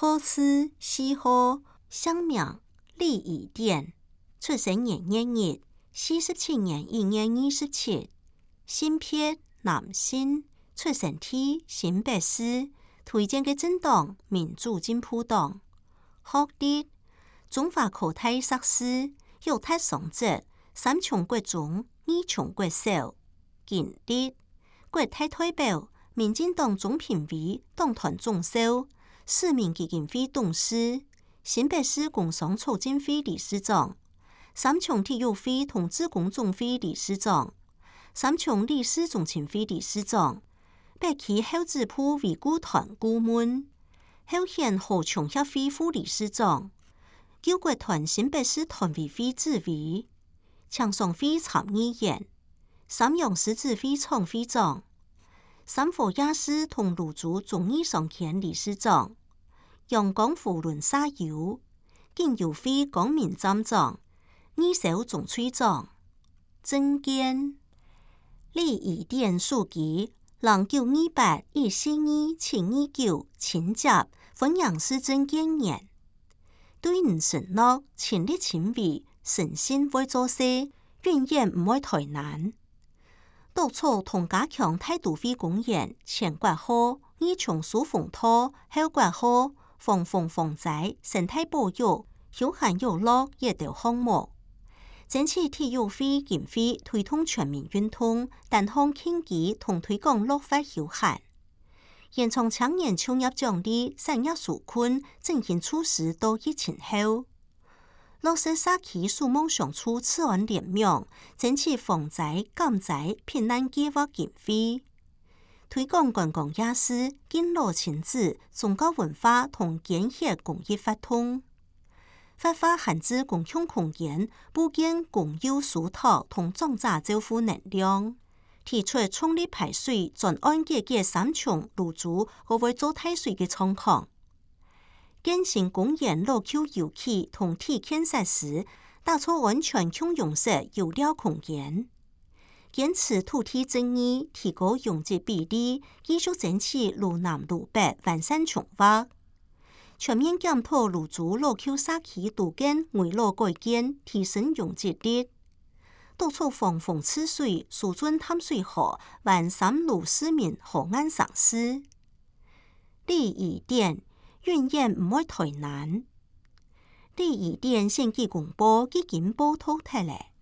好思谥号乡名李夷典，出生年1月47年1月27，性别男性，出生地新北市，推荐嘅政党民主进步党。学历中华科大硕士，有特双职，3重国中，2重国小。经历国大代表，民进党中评委党团总召，市民基金会董事，新北市工商促进会理事长，3重体育会同志工总会理事长，3重理事中情会理事长，北区后子埔维护团顾问，后现河琼协会副理事长，救国团新北市团委会主委，强商会参议员，三洋狮子会创会长，三和夜市同芦竹综艺商圈理事长，阳光扶轮沙游，景游会光明站长，二手总区长。政见李夷典书记0928142729亲接分阳市政建言，对唔承诺亲力亲为，诚心为做事，永远唔会太难。督促同加强态度会公园前管好、二重疏风套、後管好、防風防災、生態保育、休閒娛樂熱度項目，爭取體育會經費推動全民運動、單項競技同推廣樂法休閒，延長青年就業獎勵、產業紓困、振興措施到疫情後。落實社區樹夢想處次案聯名，爭取防災減災避難計劃經費，推廣觀光夜市、敬老親子、宗教文化同建設公益活動，發揮閒置公共空間、布建公有疏導同長者照顧能量，提出衝力排水專案解決3重芦竹和會做太水嘅狀況。建成公園老舊遊憩同體健設施，打造安全共用式有料空間。堅持土地正義，提高擁擠比例，繼續爭取路南路北完善重劃。全面檢討芦竹老舊社區都更圍路改建，提升擁擠率。督促防風治水、疏浚淡水河，完善路市民河岸設施。李夷典永遠唔會太難。李夷典先期公布基金報托睇咧。